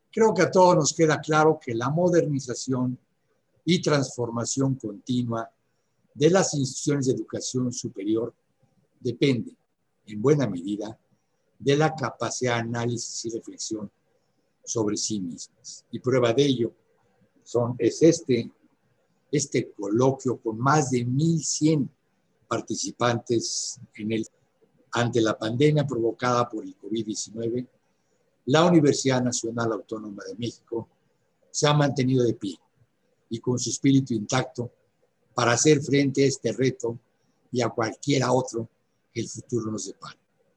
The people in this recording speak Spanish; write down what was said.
Creo que a todos nos queda claro que la modernización y transformación continua de las instituciones de educación superior depende, en buena medida, de la capacidad de análisis y reflexión sobre sí mismas. Y prueba de ello es este coloquio con más de 1,100 participantes ante la pandemia provocada por el COVID-19. La Universidad Nacional Autónoma de México se ha mantenido de pie y con su espíritu intacto para hacer frente a este reto y a cualquiera otro que el futuro nos depare.